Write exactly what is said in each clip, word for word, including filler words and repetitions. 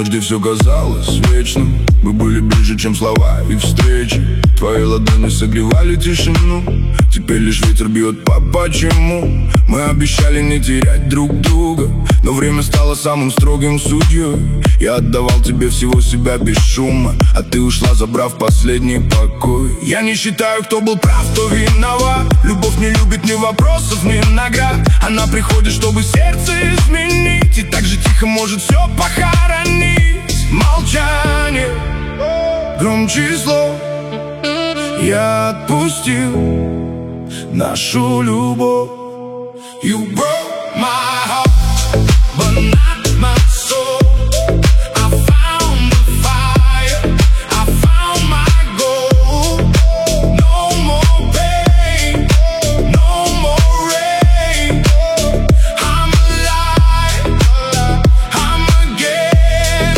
где все казалось вечным. Мы были ближе, чем слова и встречи. Твои ладони согревали тишину. Теперь лишь ветер бьет по почему. Мы обещали не терять друг друга, но время стало самым строгим судьей. Я отдавал тебе всего себя без шума, а ты ушла, забрав последний покой. Я не считаю, кто был прав, кто виноват. Любовь не любит ни вопросов, ни наград. Она приходит, чтобы сердце изменить, и так же тихо может все похоронить. Молчание громче слов. Я отпустил нашу любовь. You broke my heart, but not my soul. I found the fire, I found my goal. No more pain, no more rain. I'm alive, I'm again.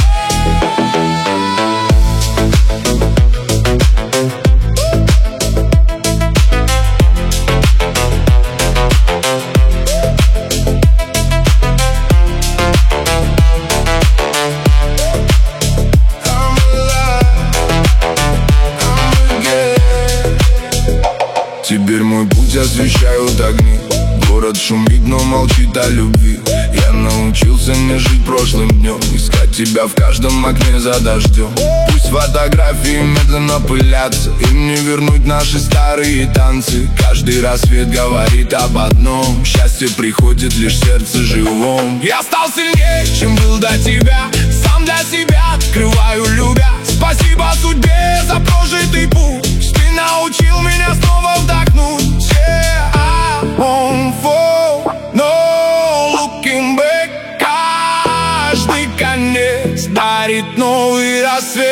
Теперь мой путь освещают огни. Город шумит, но молчит о любви. Я научился не жить прошлым днем, искать тебя в каждом окне за дождем. Пусть фотографии медленно пылятся, им не вернуть наши старые танцы. Каждый рассвет говорит об одном: счастье приходит лишь в сердце живом. Я стал сильнее, чем был до тебя. Сам для себя открываю, любя. Спасибо судьбе за прожитый путь. Ты научил меня снова вдохнуть. Yeah, I won't fall, no looking back. Каждый конец дарит новый рассвет.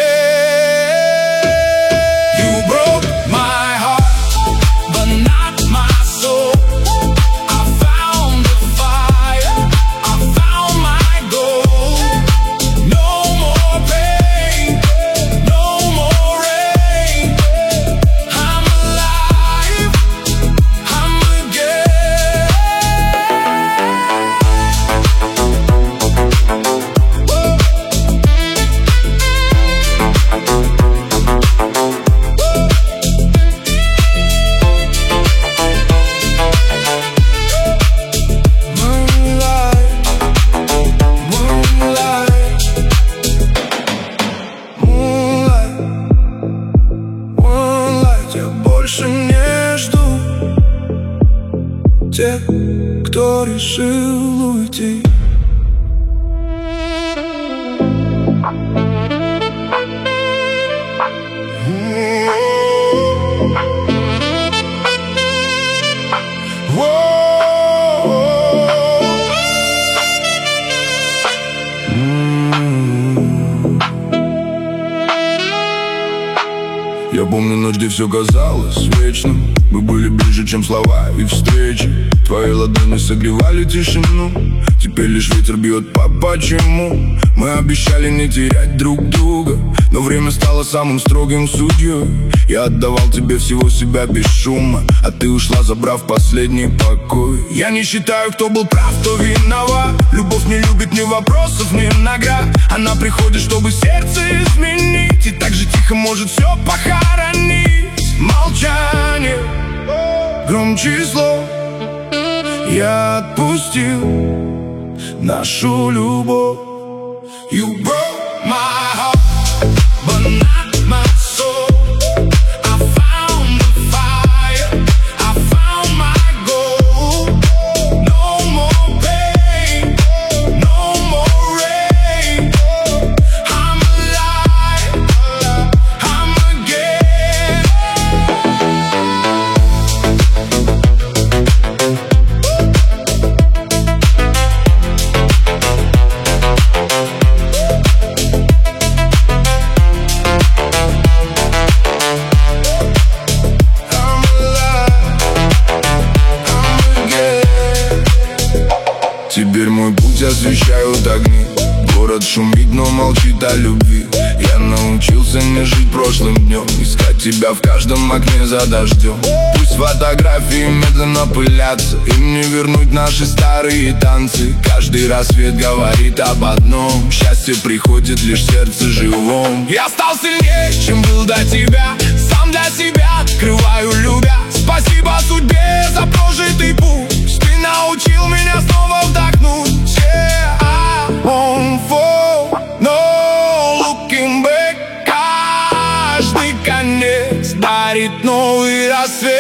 You broke my heart, but not my soul. I found the fire, I found my goal. No more pain, no more rain. I'm alive, I'm again. Moonlight, moonlight, moonlight, moonlight. Я больше не жду тех, кто решил уйти. Я помню ночь, где все казалось вечным. Мы были ближе, чем слова и встречи. Твои ладони согревали тишину. Теперь лишь ветер бьет по почему. Мы обещали не терять друг друга, но время стало самым строгим судьей. Я отдавал тебе всего себя без шума, а ты ушла, забрав последний покой. Я не считаю, кто был прав, кто виноват. Любовь не любит ни вопросов, ни наград. Она приходит, чтобы сердце изменить, и так же тихо может все похоронить. Молчание громче слов. Я отпустил нашу любовь. You broke my heart, but not my soul. I found the fire, I found my goal. No more pain, no more rain. I'm alive, I'm again. Теперь мой путь освещают огни. Город шумит, но молчит о любви. Я научился не жить прошлым днем, искать тебя в каждом окне за дождем. Пусть С фотографий медленно пылятся. Им не вернуть наши старые танцы. Каждый рассвет говорит об одном: счастье приходит лишь в сердце живом. Я стал сильнее, чем был до тебя. Сам для себя открываю, любя. Спасибо судьбе за прожитый путь. Ты научил меня снова вдохнуть. Yeah, I won't fall, no looking back. Каждый конец дарит новый рассвет.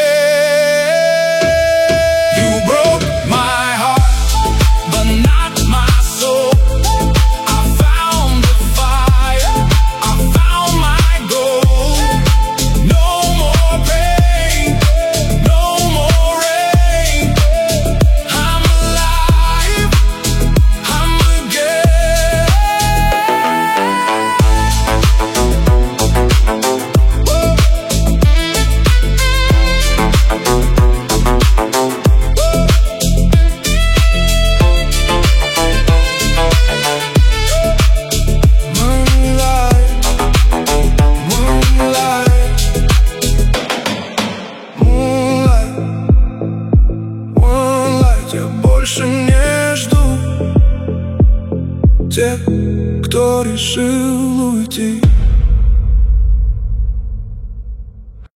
You broke my heart, but not my soul. I found the fire, I found my goal. No more pain, no more rain. I'm alive, I'm again. Я больше не жду тех, кто решил уйти.